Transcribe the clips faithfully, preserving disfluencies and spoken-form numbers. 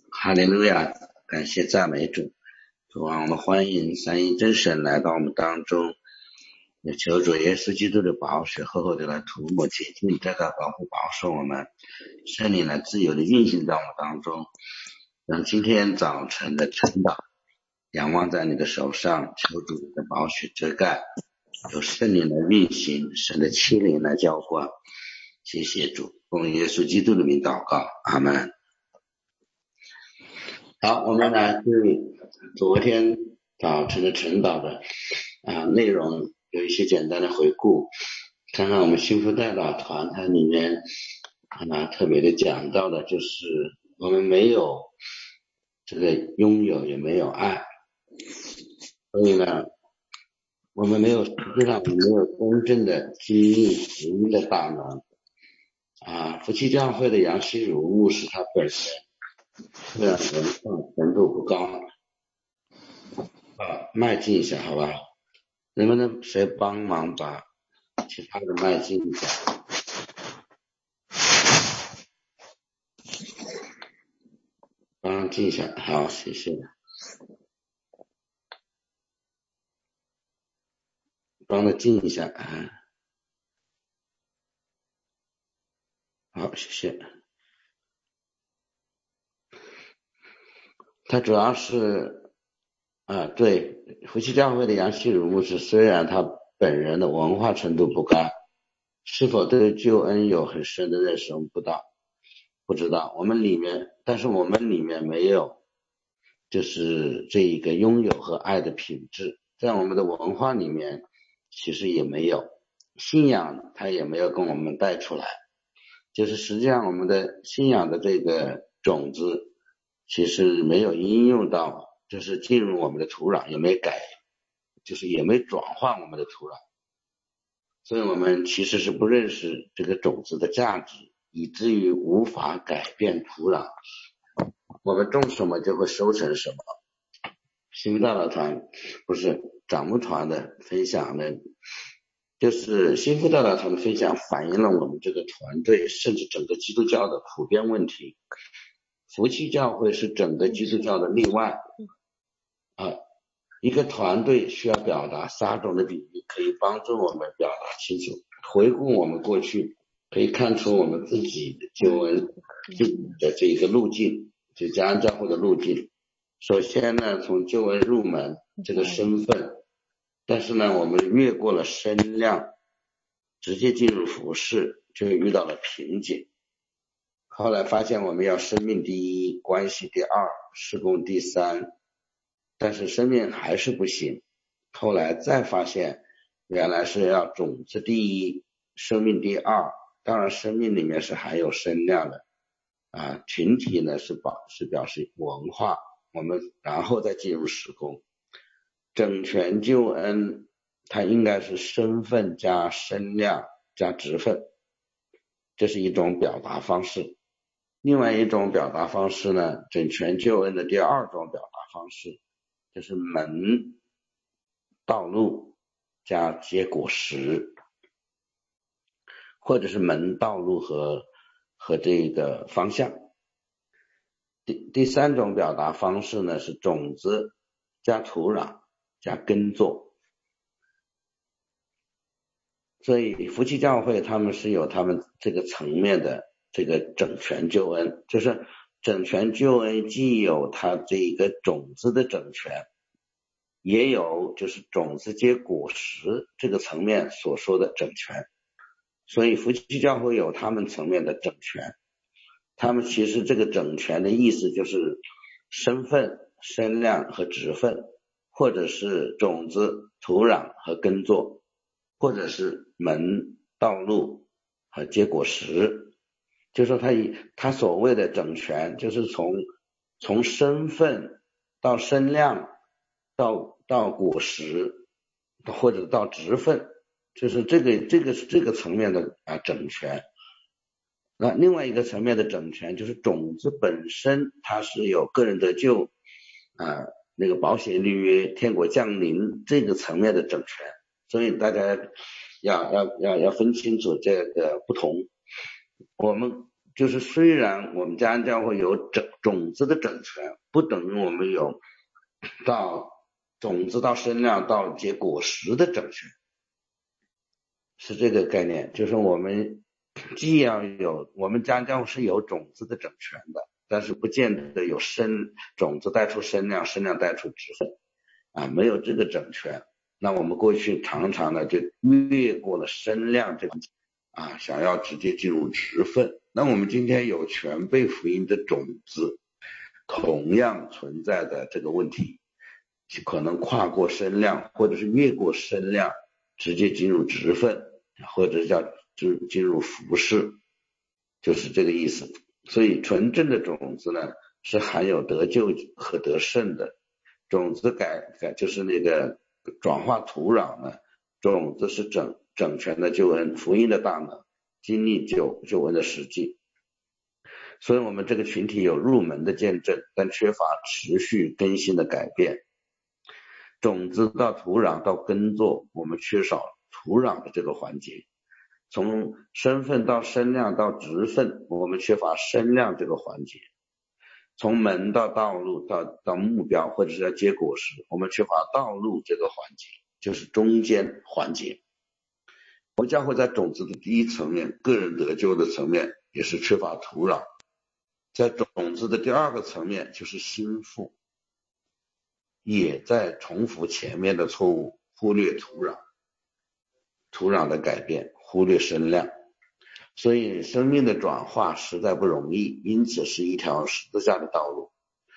哈利路亚，感谢赞美主。主啊，我们欢迎三一真神来到我们当中，也求主耶稣基督的宝血厚厚的来涂抹洁净这个保护保守我们，圣灵来自由的运行在我们当中，让今天早晨的晨祷仰望在你的手上，求主的宝血遮盖，由圣灵来运行，神的欺凌来浇灌。谢谢主，奉耶稣基督的名祷告，阿们。好，我们来对昨天早晨的晨祷的啊内容有一些简单的回顾，看看我们幸福代祷团它里面啊特别的讲到的就是我们没有这个拥有，也没有爱，所以呢我们没有实际上我们没有真正的经历福音的大能啊。福气教会的杨希儒牧师他本人虽然文化程度不高啊，迈进一下好吧，能不能谁帮忙把其他的迈进一下，帮进一下，好，谢谢，帮他进一下啊，好，谢谢。他主要是啊，对，福气教会的杨希儒牧师，虽然他本人的文化程度不高，是否对救恩有很深的认识我们不知道不知道我们里面，但是我们里面没有就是这一个拥有和爱的品质，在我们的文化里面其实也没有，信仰它也没有跟我们带出来，就是实际上我们的信仰的这个种子其实没有应用到，就是进入我们的土壤，也没改，就是也没转换我们的土壤，所以我们其实是不认识这个种子的价值，以至于无法改变土壤，我们种什么就会收成什么。幸福代祷团不是长牧团的分享的，就是幸福代祷团的分享反映了我们这个团队甚至整个基督教的普遍问题。福气教会是整个基督教的例外啊，一个团队需要表达三种的比喻，可以帮助我们表达清楚。回顾我们过去，可以看出我们自己的救恩自己的这一个路径，就嘉安教会的路径。首先呢，从救恩入门这个身份，但是呢我们越过了身量，直接进入服事，就遇到了瓶颈。后来发现我们要生命第一，关系第二，事工第三，但是生命还是不行。后来再发现原来是要种子第一，生命第二，当然生命里面是含有身量的啊，群体呢是表是表示文化，我们然后再进入事工。整全救恩它应该是身份加身量加职分，这是一种表达方式。另外一种表达方式呢，整全救恩的第二种表达方式就是门道路加结果实，或者是门道路和和这个方向。第第三种表达方式呢是种子加土壤加耕作。所以福气教会他们是有他们这个层面的这个整全救恩，就是整全救恩既有它这一个种子的整全，也有就是种子结果实这个层面所说的整全。所以福气教会有他们层面的整全，他们其实这个整全的意思就是身份、身量和职分，或者是种子、土壤和耕作，或者是门、道路和结果实。就是说他以他所谓的整全，就是从从身份到身量到到果实或者到职分，就是这个这个这个层面的啊整全。那另外一个层面的整全就是种子本身它是有个人得救啊，那个保险立约天国降临这个层面的整全，所以大家要要要要分清楚这个不同。我们就是虽然我们家恩教会有整种子的整全，不等于我们有到种子到生量到结果实的整全，是这个概念。就是我们既要有，我们家恩教会是有种子的整全的，但是不见得有生种子带出生量，生量带出质分啊，没有这个整全。那我们过去常常呢就越过了生量这个啊，想要直接进入质分。那我们今天有全备福音的种子，同样存在的这个问题，可能跨过生量，或者是越过生量，直接进入质分，或者叫进入服事，就是这个意思。所以纯正的种子呢，是含有得救和得胜的。种子改改就是那个转化土壤呢，种子是整整全的救恩，福音的大能，经历救救恩的实际。所以我们这个群体有入门的见证，但缺乏持续更新的改变。种子到土壤到耕作，我们缺少土壤的这个环节。从身份到身量到职分，我们缺乏身量这个环节。从门到道路到到目标或者是要结果时，我们缺乏道路这个环节，就是中间环节。我们教会在种子的第一层面，个人得救的层面也是缺乏土壤。在种子的第二个层面，就是心腹也在重复前面的错误，忽略土壤土壤的改变，忽略生量。所以生命的转化实在不容易，因此是一条十字架的道路。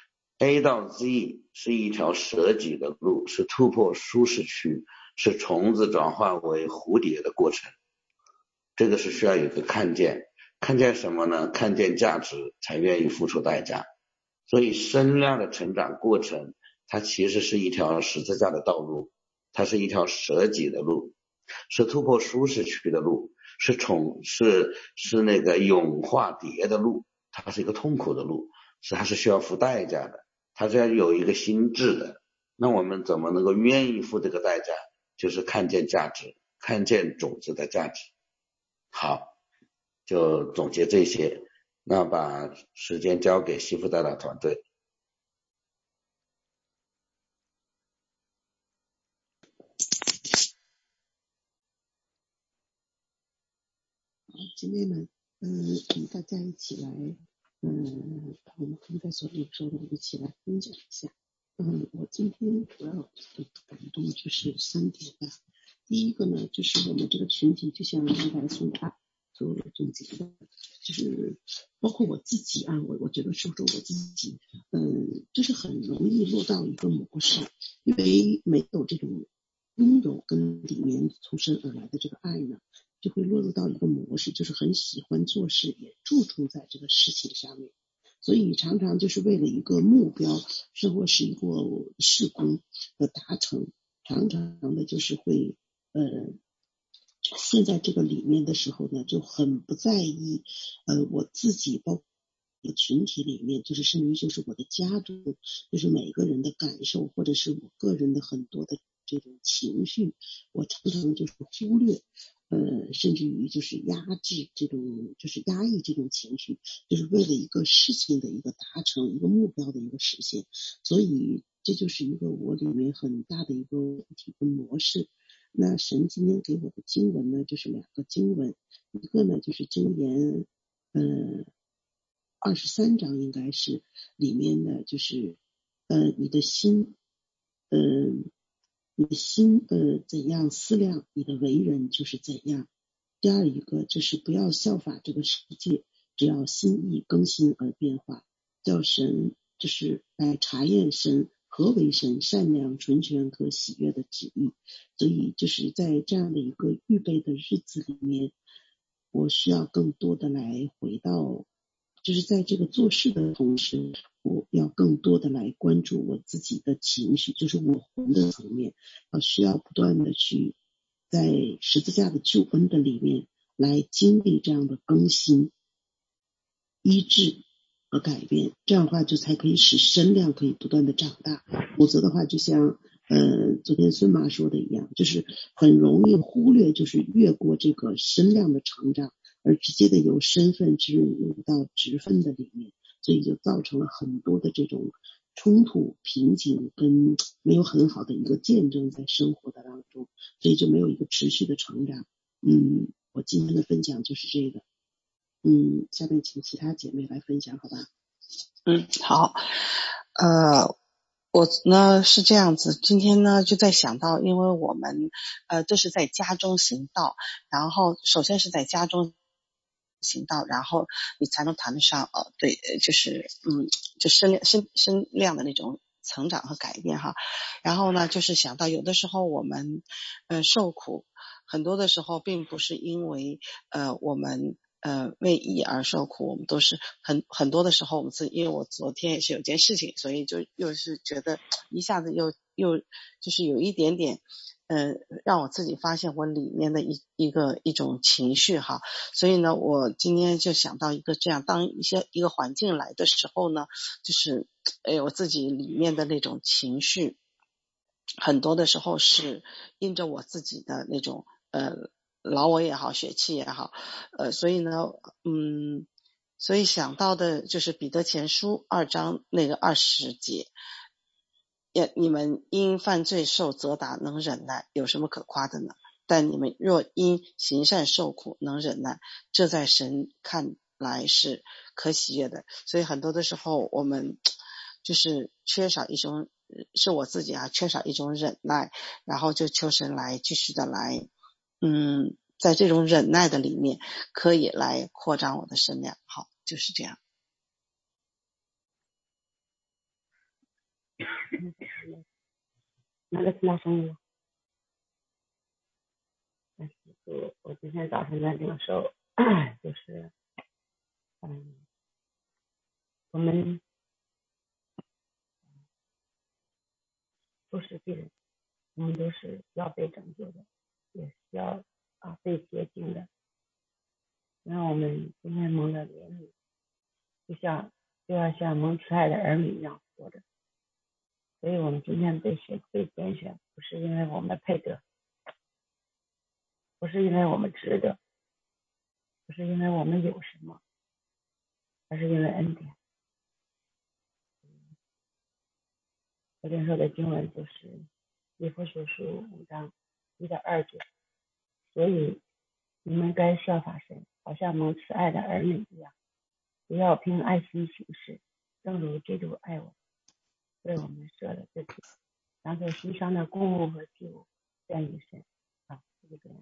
A 到 Z 是一条舍己的路，是突破舒适区，是虫子转化为蝴蝶的过程。这个是需要有一个看见，看见什么呢？看见价值才愿意付出代价。所以生量的成长过程，它其实是一条十字架的道路，它是一条舍己的路，是突破舒适区的路，是宠是是那个蛹化蝶的路，它是一个痛苦的路，是它是需要付代价的，它是要有一个心智的。那我们怎么能够愿意付这个代价？就是看见价值，看见种子的价值。好，就总结这些，那把时间交给西夫带导团队。 姐妹们，嗯，我们大家一起来，嗯，把我们刚才所领受的一起来分享一下。嗯，我今天主要的感动就是三点吧。第一个呢，就是我们这个群体，就像刚才孙大所总结的，就是包括我自己啊，我我觉得说说我自己，嗯，就是很容易落到一个模式，因为没有这种拥有跟里面从生而来的这个爱呢，就会落入到一个模式，就是很喜欢做事，也注重在这个事情上面，所以常常就是为了一个目标，甚或是一个事工的达成，常常的就是会呃陷在这个里面的时候呢，就很不在意呃我自己包括群体里面，就是甚至于就是我的家中，就是每个人的感受，或者是我个人的很多的这种情绪，我常常就是忽略，呃，甚至于就是压制这种，就是压抑这种情绪，就是为了一个事情的一个达成，一个目标的一个实现，所以这就是一个我里面很大的一个问题跟模式。那神今天给我的经文呢，就是两个经文，一个呢就是箴言，呃。二十三章应该是里面的，就是呃你的心，呃你的心呃怎样思量，你的为人就是怎样。第二一个就是不要效法这个世界，只要心意更新而变化，叫神就是来查验神何为神善良纯全可喜悦的旨意。所以就是在这样的一个预备的日子里面，我需要更多的来回到，就是在这个做事的同时，我要更多的来关注我自己的情绪，就是我魂的层面，啊，需要不断的去在十字架的救恩的里面来经历这样的更新、医治和改变，这样的话就才可以使身量可以不断的长大。否则的话，就像呃昨天孙妈说的一样，就是很容易忽略，就是越过这个身量的成长， 而直接的由身份植入到职分的里面，所以就造成了很多的这种冲突、瓶颈跟没有很好的一个见证在生活的当中，所以就没有一个持续的成长。嗯，我今天的分享就是这个。嗯，下面请其他姐妹来分享，好吧？ 嗯，好。呃，我呢是这样子，今天呢就在想到，因为我们呃这是在家中行道，然后首先是在家中行道，然后你才能谈得上呃对，就是嗯就身量身身量的那种成长和改变哈。然后呢就是想到有的时候我们呃受苦，很多的时候并不是因为呃我们呃为义而受苦，我们都是很很多的时候我们是因为我昨天也是有件事情，所以就又是觉得一下子又又就是有一点点呃让我自己发现我里面的一一个一种情绪哈。所以呢我今天就想到一个这样，当一些一个环境来的时候呢，就是哎我自己里面的那种情绪很多的时候是因着我自己的那种呃老我也好，血气也好，呃，所以呢，嗯，所以想到的就是彼得前书二章那个二十节，也你们因犯罪受责打能忍耐，有什么可夸的呢？但你们若因行善受苦能忍耐，这在神看来是可喜悦的。所以很多的时候我们就是缺少一种，是我自己啊，缺少一种忍耐，然后就求神来继续的来嗯，在这种忍耐的里面可以来扩张我的身量。好，就是这样。 那个听到声音了。但是就我今天早上在领受，就是嗯，我们都是罪人，我们都是要被拯救的，也是要啊被洁净的。让我们今天蒙了怜悯，就像就要像蒙慈爱的儿女一样活着。所以我们今天被选被拣选，不是因为我们配得，不是因为我们值得，不是因为我们有什么，而是因为恩典。我领受的经文就是以弗所书五章一到二节，所以你们该效法神，好像蒙慈爱的儿女一样，不要凭爱心行事，正如基督爱我，为我们舍了自己，当作牺牲的供物和祭物献于神。啊，这个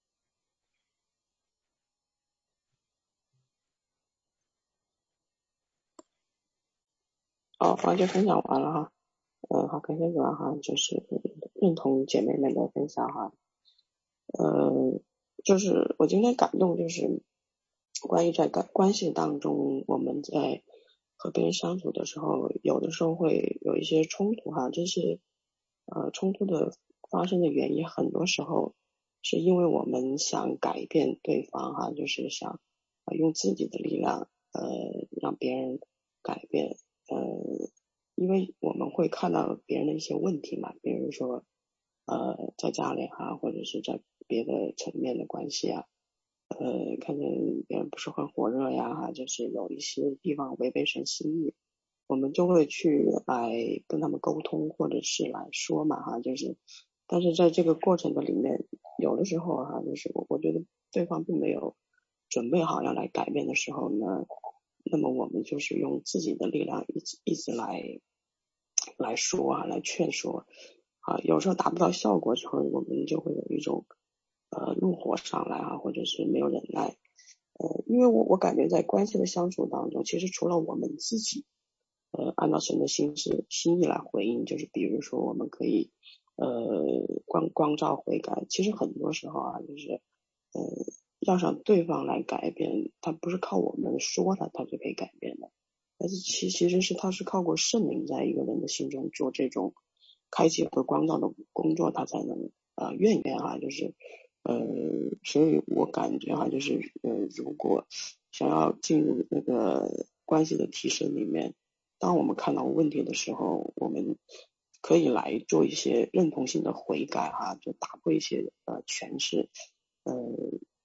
好，完全分享完了哈。呃，好，感谢主要哈，就是认同姐妹们的分享哈。呃，就是我今天感动，就是关于在关关系当中，我们在和别人相处的时候，有的时候会有一些冲突哈，就是呃冲突的发生的原因，很多时候是因为我们想改变对方哈，就是想、呃、用自己的力量呃让别人改变，呃，因为我们会看到别人的一些问题嘛，比如说呃在家里哈，或者是在别的层面的关系啊。呃，看见别人不是很火热呀，哈，就是有一些地方违背神心意，我们就会去来跟他们沟通，或者是来说嘛，哈，就是，但是在这个过程的里面，有的时候哈，就是我我觉得对方并没有准备好要来改变的时候呢，那么我们就是用自己的力量一直一直来来说啊，来劝说啊，有时候达不到效果之后，我们就会有一种呃怒火上来啊，或者是没有忍耐。呃，因为我我感觉在关系的相处当中，其实除了我们自己呃按照神的心思心意来回应，就是比如说我们可以呃光光照悔改，其实很多时候啊，就是呃要让对方来改变，他不是靠我们说他他就可以改变的，但是其其实是他是靠过圣灵在一个人的心中做这种开启和光照的工作，他才能呃愿意啊，就是呃，所以我感觉哈、啊，就是呃，如果想要进入那个关系的提升里面，当我们看到问题的时候，我们可以来做一些认同性的悔改哈、啊，就打破一些呃诠释，呃，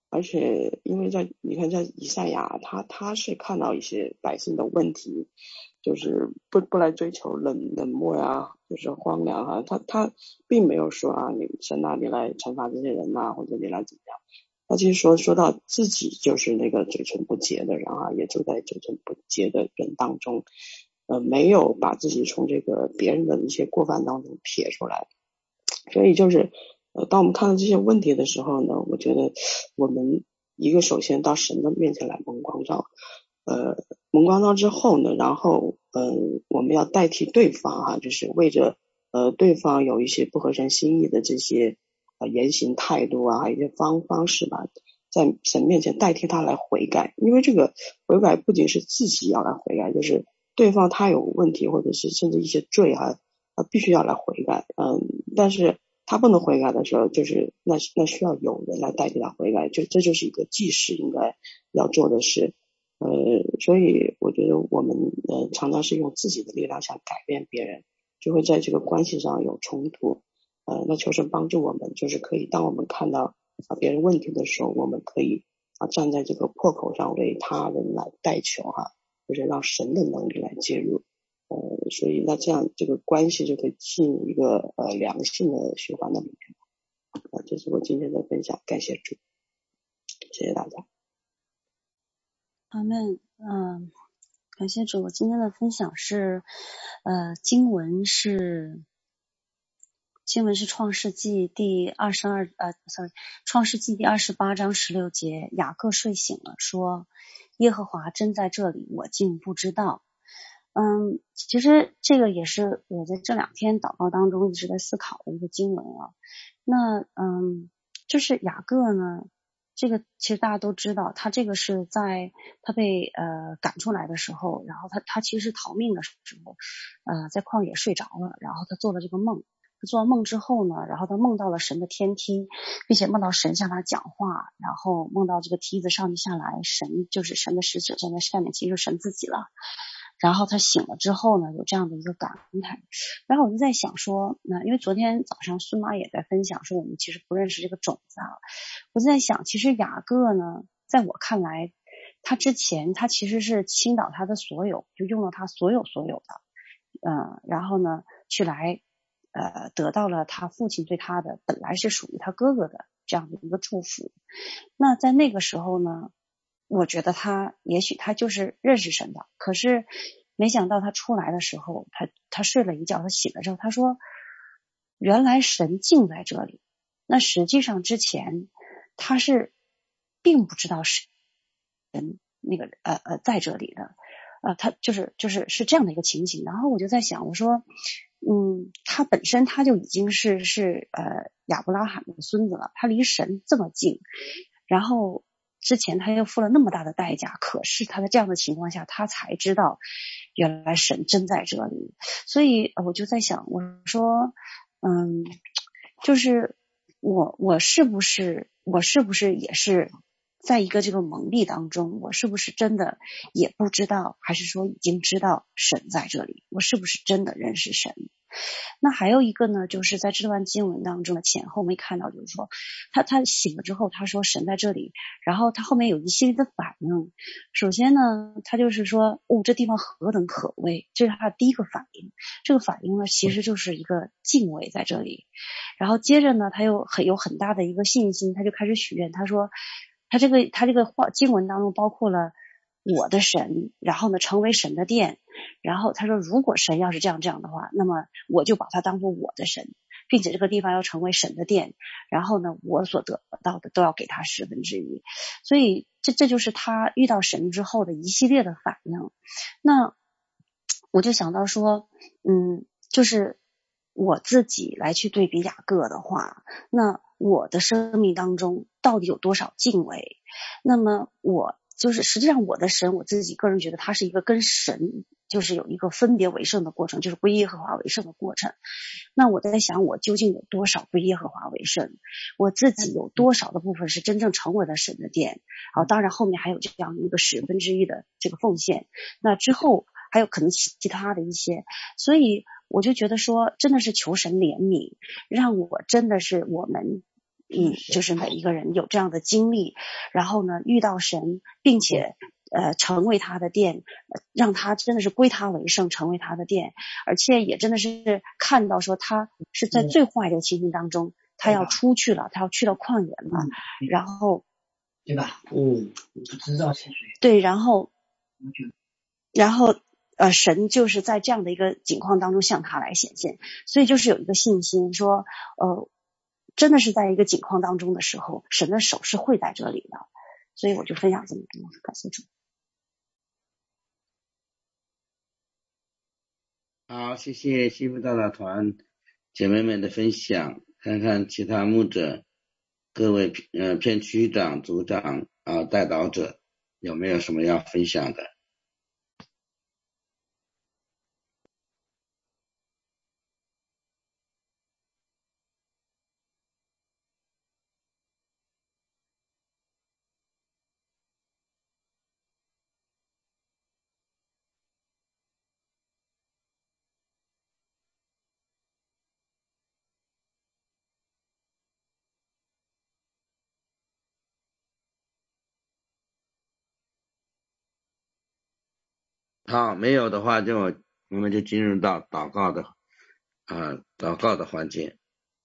而且因为在你看在以赛亚，他他是看到一些百姓的问题，就是不不来追求冷冷漠呀，就是荒凉啊，他他并没有说啊，你神啊，你来惩罚这些人呐、或者你来怎么样。他其实说说到自己就是那个嘴唇不洁的人啊，也住在嘴唇不洁的人当中，呃，没有把自己从这个别人的一些过犯当中撇出来。所以就是呃，当我们看到这些问题的时候呢，我觉得我们一个首先到神的面前来蒙光照，呃，蒙光照之后呢，然后嗯、呃，我们要代替对方啊，就是为着呃对方有一些不合神心意的这些呃言行态度啊，还有一些方方式吧，在神面前代替他来悔改，因为这个悔改不仅是自己要来悔改，就是对方他有问题或者是甚至一些罪啊，他必须要来悔改，嗯，但是他不能悔改的时候，就是那那需要有人来代替他悔改，就这就是一个祭司应该要做的事。呃，所以我觉得我们呃常常是用自己的力量想改变别人，就会在这个关系上有冲突。呃，那求神帮助我们，就是可以当我们看到啊别人问题的时候，我们可以啊站在这个破口上为他人来代求哈、啊，就是让神的能力来介入。呃，所以那这样这个关系就可以进入一个呃良性的循环的里面。啊，这是我今天的分享，感谢主，谢谢大家。 阿们，嗯，感谢主。我今天的分享是，呃，经文是经文是创世纪第二十二呃，sorry，创世纪第二十八章十六节，雅各睡醒了，说：“耶和华真在这里，我竟不知道。”嗯，其实这个也是我在这两天祷告当中一直在思考的一个经文啊。那嗯，就是雅各呢，这个其实大家都知道，他这个是在他被呃赶出来的时候，然后他他其实是逃命的时候，呃，在旷野睡着了，然后他做了这个梦。他做完梦之后呢，然后他梦到了神的天梯，并且梦到神向他讲话，然后梦到这个梯子上去下来，神就是神的使者站在上面，其实就是神自己了。然后他醒了之后呢，有这样的一个感慨。然后我就在想说，那因为昨天早上孙妈也在分享说，我们其实不认识这个种子啊。我就在想，其实雅各呢，在我看来，他之前他其实是倾倒他的所有，就用了他所有所有的，呃，然后呢，去来呃得到了他父亲对他的本来是属于他哥哥的这样的一个祝福。那在那个时候呢，我觉得他也许他就是认识神的，可是没想到他出来的时候，他他睡了一觉，他醒了之后，他说原来神竟在这里。那实际上之前他是并不知道神那个呃呃在这里的，呃他就是就是是这样的一个情形。然后我就在想，我说嗯，他本身他就已经是是呃亚伯拉罕的孙子了，他离神这么近，然后之前他又付了那么大的代价，可是他在这样的情况下，他才知道原来神真在这里。所以我就在想，我说嗯，就是我我是不是我是不是也是在一个这个蒙蔽当中，我是不是真的也不知道，还是说已经知道神在这里，我是不是真的认识神。那还有一个呢，就是在这段经文当中的前后没看到，就是说他他醒了之后，他说神在这里，然后他后面有一系列的反应。首先呢，他就是说哦，这地方何等可畏，这是他的第一个反应。这个反应呢，其实就是一个敬畏在这里。然后接着呢，他又很有很大的一个信心，他就开始许愿，他说他这个他这个话经文当中包括了我的神，然后呢成为神的殿，然后他说如果神要是这样这样的话，那么我就把它当作我的神，并且这个地方要成为神的殿，然后呢我所得到的都要给他十分之一。所以这这就是他遇到神之后的一系列的反应。那我就想到说嗯，就是我自己来去对比雅各的话，那我的生命当中到底有多少敬畏？那么我就是实际上我的神，我自己个人觉得他是一个跟神就是有一个分别为圣的过程，就是归耶和华为圣的过程。那我在想，我究竟有多少归耶和华为圣？我自己有多少的部分是真正成为了神的殿？好，当然后面还有这样一个十分之一的这个奉献，那之后还有可能其他的一些，所以我就觉得说真的是求神怜悯，让我真的是我们嗯，就是每一个人有这样的经历，然后呢遇到神，并且呃成为他的殿，让他真的是归他为圣，成为他的殿，而且也真的是看到说他是在最坏的情形当中，他要出去了，他要去到旷野了，然后对吧？嗯，知道潜水。 对，然后然后呃，神就是在这样的一个境况当中向他来显现，所以就是有一个信心说，呃，真的是在一个境况当中的时候，神的手是会在这里的，所以我就分享这么多，感谢主。 好，谢谢西部大法团姐妹们的分享，看看其他牧者、各位呃片区长、组长啊、呃、带导者有没有什么要分享的？好，没有的话就我们就进入到祷告的啊、呃、祷告的环节。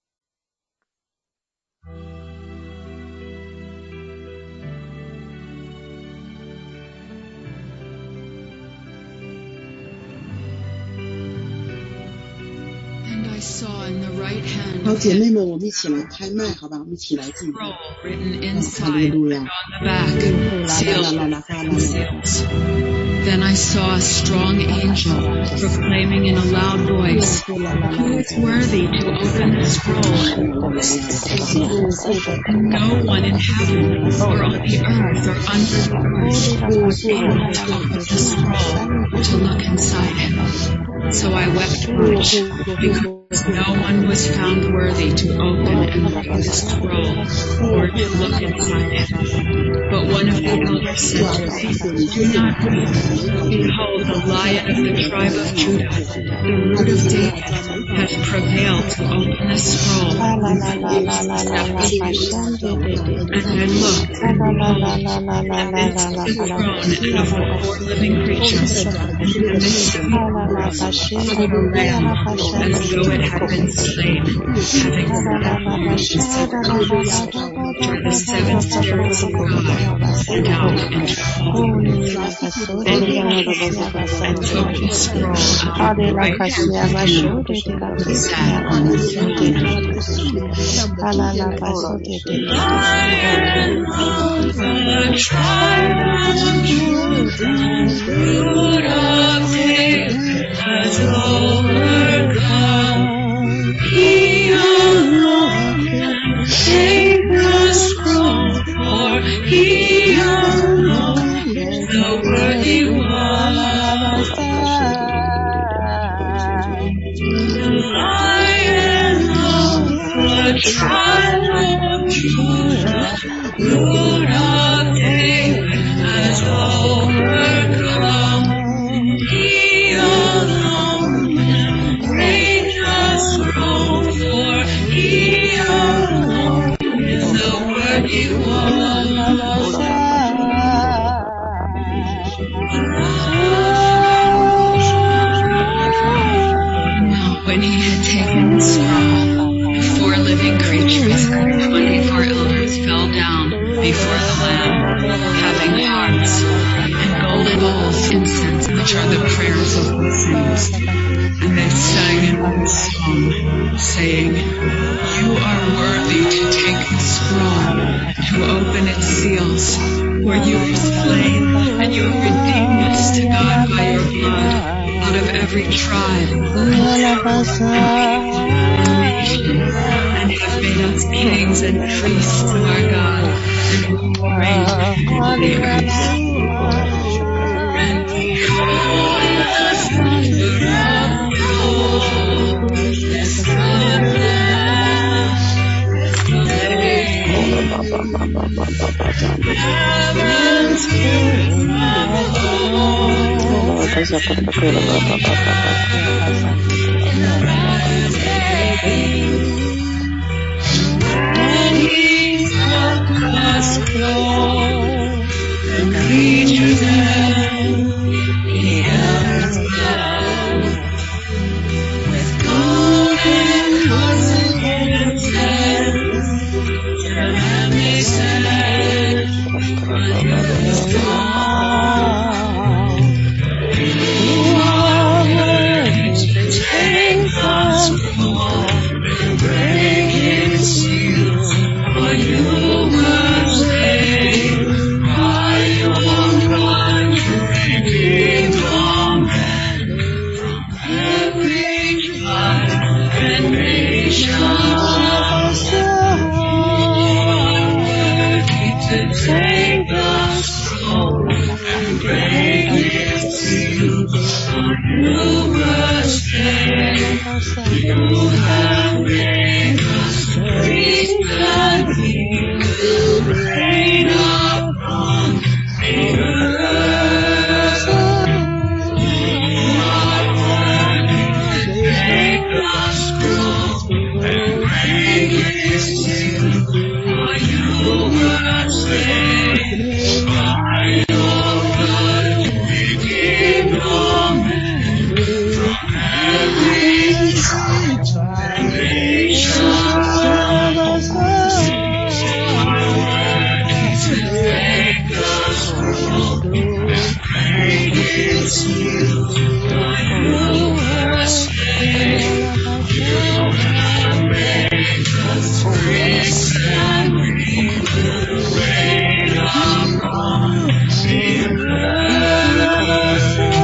好，姐妹们，我们一起来开麦，好吧？我们一起来敬拜。哈利路亚！啦啦啦啦啦啦！ Then I saw a strong angel proclaiming in a loud voice, "Who is worthy to open the scroll and close the seal?" And no one in heaven or on the earth or under the earth was able to open the scroll to look inside it. So I wept much, because no one was found worthy to open and read the scroll or to look inside it. But one of the elders said to me, "Do not weep. Behold, the Lion of the tribe of Judah, the Root of David, has prevailed to open the scroll." And I looked, and amidst the throne and of the four living creatures, in the midst of the throne, of a lamb, as though it had been slain, having seven horns, for the seven spirits of God poured out into the Then he and took the scroll out of the right hand and sat on the throne. Lion of the tribe of Judah, Root of David, has overcome. He alone can take the scroll, for he alone is the worthy one. Lion of the tribe of Judah, Root of David, has overcome. He alone can break the scroll, for he alone is the worthy one. When he had taken the scroll, the four living creatures and the twenty-four elders fell down before the Lamb, having harps and golden bowls, incense, which are the prayers of the saints. And they sang in one song, saying, "You are worthy to take the scroll, to open its seals, for you were slain, and you have redeemed us to God by your blood, out of every tribe, and nation, and have made us kings and priests to our God, and we will reign in the earth." And behold, the Son of God, the Son of Man, heaven's and he scroll and reach to them, he held down with golden hands. And they said, "Are you strong? Who are worthy to take the scroll and break its seal? For you were slain by your blood to redeem all men from every tribe and nation." To take the scroll and break its seal, for you were slain. You have made us priests and kings to reign upon the earth. You are worthy to take the scroll and break its seal, for you were slain by your blood to redeem all men from every tribe and nation. To take the scroll and break its seal, for you were slain. You have made us priests and we will reign upon the earth.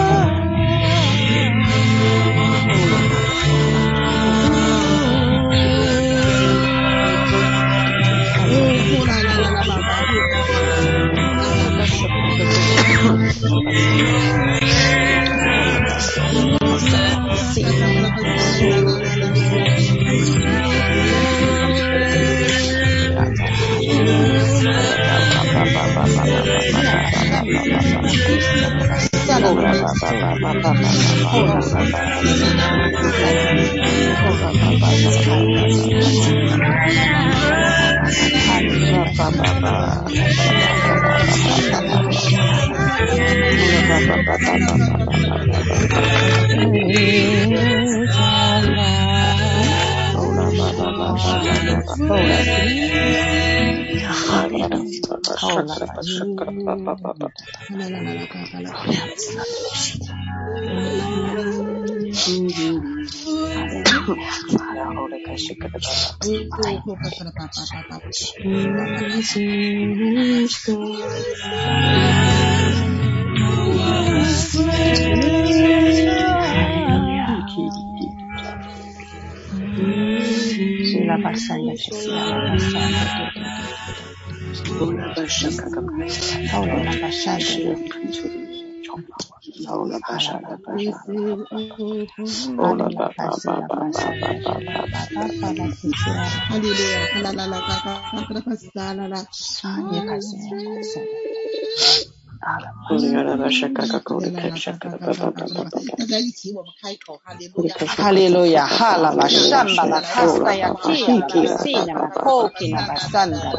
Hallelujah, hala bashamba la kasta ya kia la basina la koki la basanda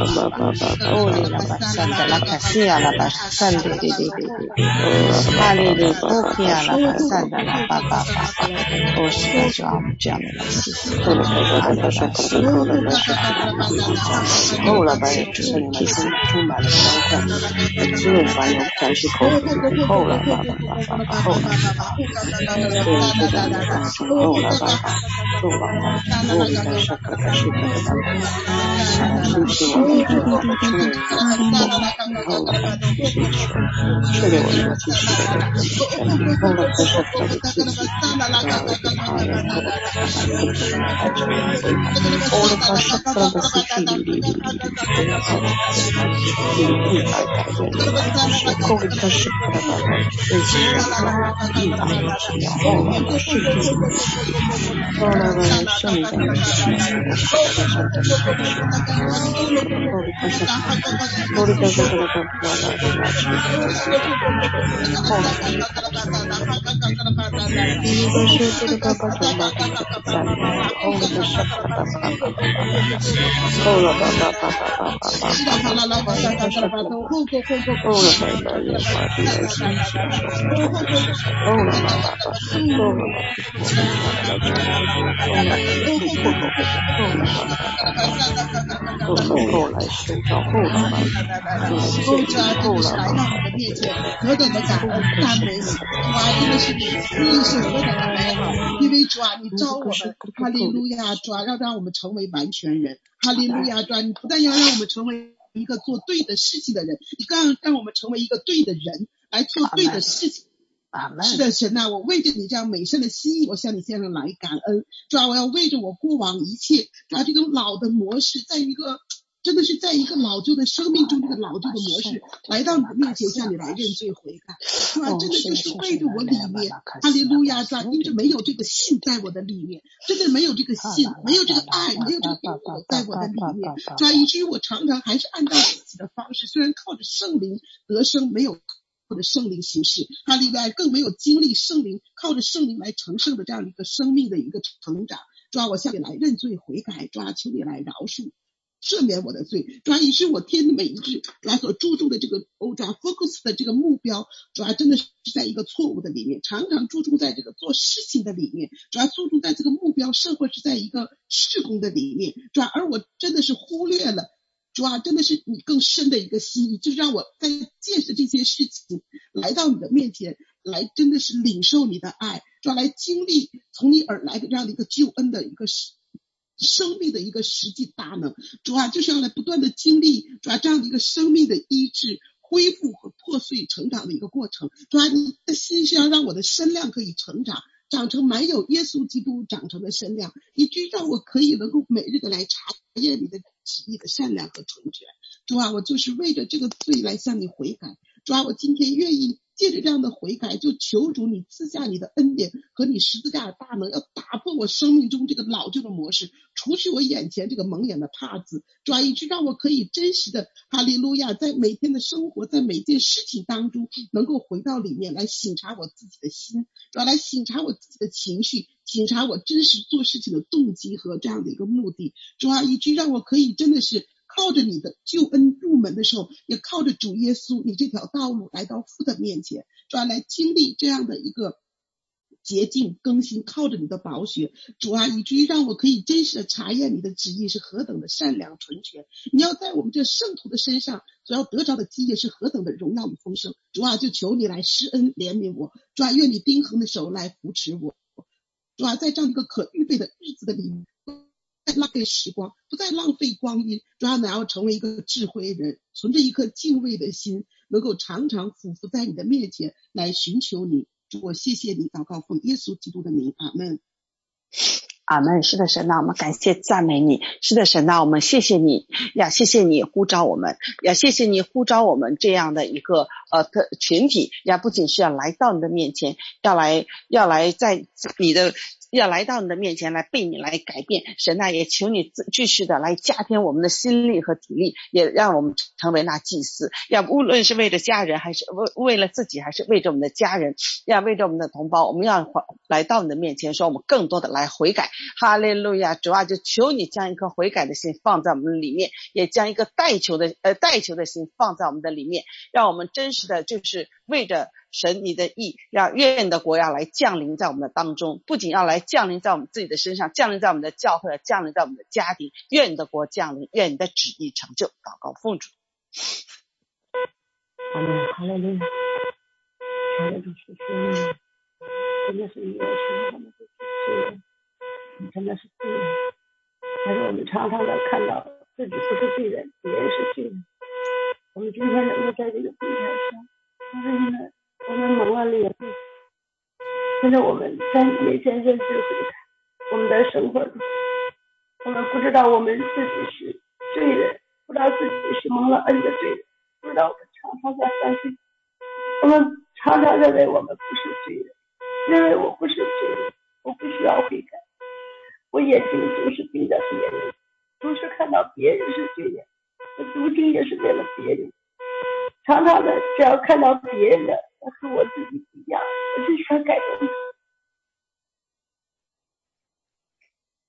la oli la basanda la kasia la basanda di di di di hallelujah koki la basanda la baba baba oshika jamu jamu la sisi hala bashaka hola baya tusani kisi tuma la baba tuwe fanya kashi koki hola baba baba hola hola baba hola hola shaka kashi baba tushi wa hola shule wa tushi hola kasha kali tushi haya hola kasha kali tushi di di di di hola kasha kali baba tushi hola kasha hola baba shanda hola kasha hola kasha hola 何等的感恩赞美你，主啊，真的是你的心意是何等的美好，因为主啊，你召我们，哈利路亚，主啊，要让我们成为完全人，哈利路亚，主啊，你不但要让我们成为一个做对的事情的人，你更让我们成为一个对的人，来做对的事情。是的，神啊，我为着你这样美善的心意，我向你献上来感恩。主啊，我要为着我过往一切，主啊，这个老的模式，在一个真的是在一个老旧的生命中，这个老旧的模式来到你的面前，向你来认罪悔改。主啊，真的就是为着我里面，哈利路亚，主啊，因着没有这个信在我的里面，真的没有这个信，没有这个爱，没有这个火在我的里面，主啊，以至于我常常还是按照自己的方式，虽然靠着圣灵得生，没有或者圣灵行事，哈利路亚，更没有经历圣灵靠着圣灵来成圣的这样一个生命的一个成长。主啊，我向你来认罪悔改，主啊，求你来饶恕赦免我的罪，主啊，以致我天的每一日主啊所注重的这个主啊 focus 的这个目标，主啊真的是在一个错误的里面，常常注重在这个做事情的里面，主啊注重在这个目标生活是在一个事工的里面，主啊，而我真的是忽略了主啊，真的是你更深的一个心意，就是让我在见识这些事情来到你的面前，来真的是领受你的爱，主啊，来经历从你而来的这样的一个救恩的一个生命的一个实际大能。主啊，就是要来不断的经历主啊这样的一个生命的医治恢复和破碎成长的一个过程。主啊，你的心是要让我的身量可以成长，长成满有耶稣基督长成的身量，以至于让我可以能够每日的来查验你的旨意的善良和纯全。主啊，我就是为着这个罪来向你悔改。主啊，我今天愿意借着这样的悔改，就求主你赐下你的恩典和你十字架的大能，要打破我生命中这个老旧的模式，除去我眼前这个蒙眼的帕子。主啊，以致让我可以真实的哈利路亚，在每天的生活，在每件事情当中，能够回到里面来省察我自己的心，主啊，来省察我自己的情绪，省察我真实做事情的动机和这样的一个目的。主啊，以致让我可以真的是靠着你的救恩入门的时候，也靠着主耶稣你这条道路来到父的面前，主啊，来经历这样的一个洁净更新，靠着你的宝血，主啊，以至于让我可以真实的查验你的旨意是何等的善良纯全，你要在我们这圣徒的身上所要得着的基业是何等的荣耀与丰盛。主啊，就求你来施恩怜悯我，主啊，愿你钉痕的手来扶持我，主啊，在这样一个可预备的日子的里面，不再浪费时光，不再浪费光阴，主啊，乃要成为一个智慧人，存着一颗敬畏的心，能够常常俯伏在你的面前来寻求你。主，我谢谢你，祷告奉耶稣基督的名，阿们。 阿们。是的，神啊，我们感谢赞美你。是的，神啊，我们谢谢你呀，谢谢你呼召我们呀，谢谢你呼召我们这样的一个呃群体呀，不仅是要来到你的面前，要来要来在你的要来到你的面前来被你来改变。神啊，也求你继续的来加添我们的心力和体力，也让我们成为那祭司，要无论是为了家人还是为为了自己，还是为着我们的家人，要为着我们的同胞，我们要来到你的面前，说我们更多的来悔改。哈利路亚。主啊，就求你将一颗悔改的心放在我们的里面，也将一个代求的呃代求的心放在我们的里面，让我们真实的就是为着神你的意，让愿你的国要来降临在我们的当中，不仅要来降临在我们自己的身上，降临在我们的教会，降临在我们的家庭，愿你的国降临，愿你的旨意成就。祷告奉主。 阿门。哈利路亚。哈利路亚。真的是你，我是我们的罪人，你真的是罪人，但是我们常常的看到自己不是罪人，别人是罪人。我们今天能够在这个平台上，都是因为我们蒙了怜悯，现在我们在你面前认罪悔改，我们的生活中，我们不知道我们自己是罪人，不知道自己是蒙了恩的罪人，不知道我们常常在犯罪，我们常常认为我们不是罪人，认为我不是罪人，我不需要悔改，我眼睛就是盯着别人，总是看到别人是罪人，我读经也是为了别人，常常的只要看到别人的和我自己不一样，我就想改动。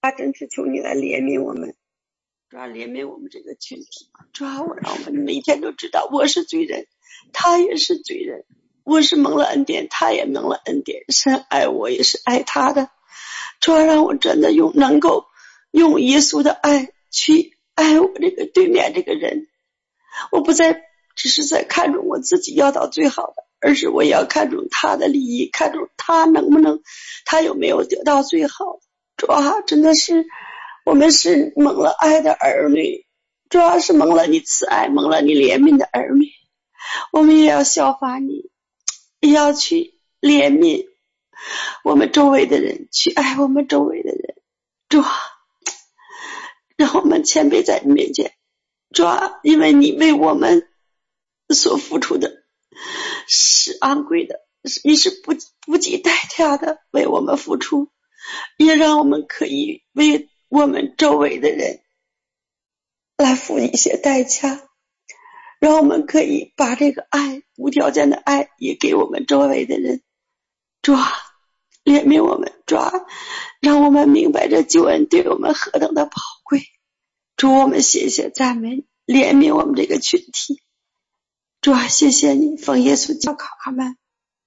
啊，真是求你来怜悯我们，主啊，怜悯我们这个群体，主啊，我让我们每天都知道我是罪人，他也是罪人，我是蒙了恩典，他也蒙了恩典，神爱我也是爱他的，主啊，让我真的用能够用耶稣的爱去爱我这个对面这个人，我不再只是在看重我自己要到最好的，而是我也要看重他的利益，看重他能不能，他有没有得到最好的。主啊，真的是我们是蒙了爱的儿女，主要是蒙了你慈爱，蒙了你怜悯的儿女，我们也要效法你，也要去怜悯我们周围的人，去爱我们周围的人。主啊，让我们谦卑在你面前，主啊，因为你为我们所付出的是昂贵的，你是不不计代价的为我们付出，也让我们可以为我们周围的人来付一些代价，让我们可以把这个爱，无条件的爱也给我们周围的人。主啊，怜悯我们，主啊，让我们明白这救恩对我们何等的宝贵。主，我们谢谢赞美，怜悯我们这个群体。主啊，谢谢你，奉耶稣教考，阿们。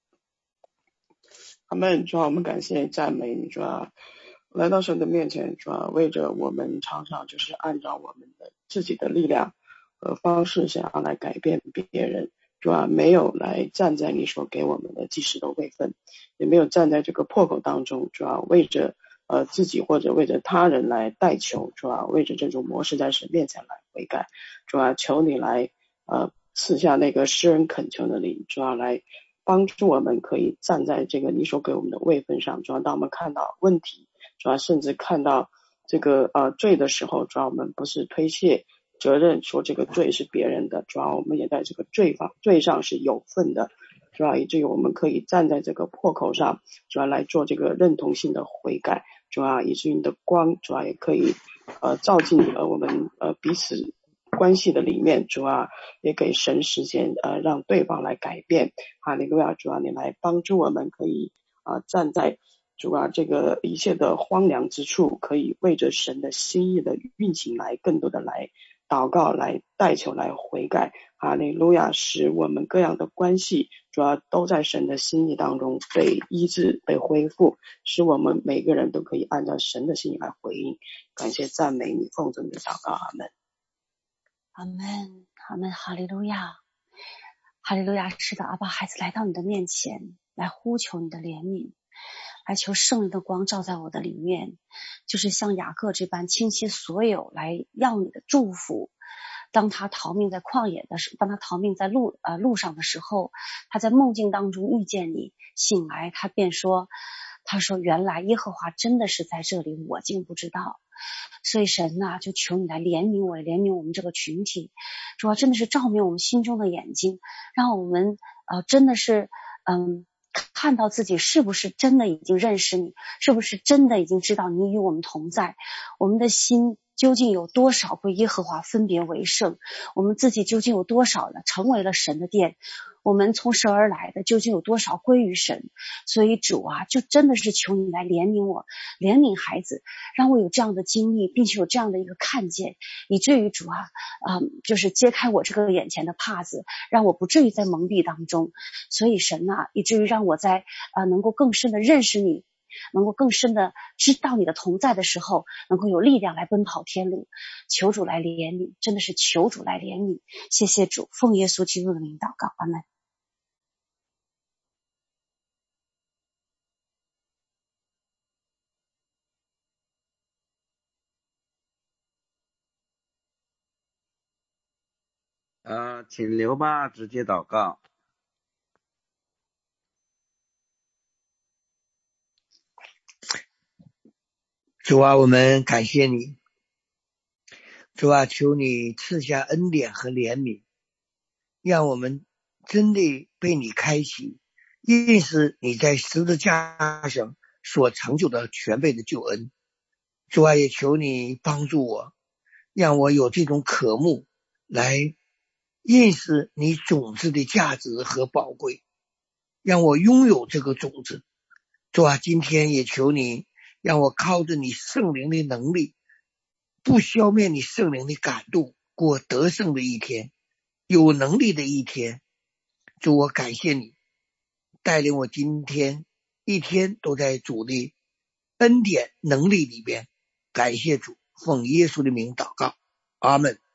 阿们。主啊，我们感谢赞美你，主啊，来到神的面前，主啊，为着我们常常就是按照我们的自己的力量和方式想要来改变别人，主啊，没有来站在你所给我们的及时的位分，也没有站在这个破口当中，主啊，为着呃自己或者为着他人来代求，主啊，为着这种模式在神面前来悔改，主啊，求你来呃赐下那个施恩恳求的灵，主啊，来帮助我们可以站在这个你所给我们的位分上，主啊，当我们看到问题，主啊，甚至看到这个呃罪的时候，主啊，我们不是推卸责任说这个罪是别人的，主啊，我们也在这个罪方罪上是有份的，主啊，以至于我们可以站在这个破口上，主啊，来做这个认同性的悔改，主啊，以至于你的光，主啊，也可以呃照进呃我们呃彼此关系的里面，主啊，也给神时间呃让对方来改变，哈利路亚，主啊，你来帮助我们可以啊、呃、站在主啊这个一切的荒凉之处，可以为着神的心意的运行来更多的来祷告，来代求，来悔改，哈利路亚，使我们各样的关系主要都在神的心意当中被医治被恢复，使我们每个人都可以按照神的心意来回应。感谢赞美你，奉主的祷告，阿们。 阿们，阿们，哈利路亚，哈利路亚。是的，阿爸，孩子来到你的面前，来呼求你的怜悯，来求圣灵的光照在我的里面，就是像雅各这般倾其所有来要你的祝福。当他逃命在旷野的时候，当他逃命在路呃路上的时候，他在梦境当中遇见你，醒来他便说，他说原来耶和华真的是在这里，我竟不知道。所以神啊，就求你来怜悯我，怜悯我们这个群体，主要真的是照明我们心中的眼睛，让我们呃真的是嗯看到自己是不是真的已经认识你，是不是真的已经知道你与我们同在，我们的心究竟有多少归耶和华分别为圣，我们自己究竟有多少呢成为了神的殿，我们从神而来的究竟有多少归于神。所以主啊，就真的是求你来怜悯我，怜悯孩子，让我有这样的经历，并且有这样的一个看见，以至于主啊、呃、就是揭开我这个眼前的帕子，让我不至于在蒙蔽当中。所以神啊，以至于让我在呃能够更深的认识你，能够更深的知道你的同在的时候，能够有力量来奔跑天路。求主来怜悯，真的是求主来怜悯。谢谢主，奉耶稣基督的名祷告，阿们。 呃，请刘爸直接祷告。 主啊，我们感谢你，主啊，求你赐下恩典和怜悯，让我们真的被你开启，认识你在十字架上所成就的全备的救恩。主啊，也求你帮助我，让我有这种渴慕来认识你种子的价值和宝贵，让我拥有这个种子。主啊，今天也求你让我靠着你圣灵的能力，不消灭你圣灵的感动，过得胜的一天，有能力的一天。主，我感谢你带领我今天一天都在主的恩典能力里边，感谢主，奉耶稣的名祷告，阿们。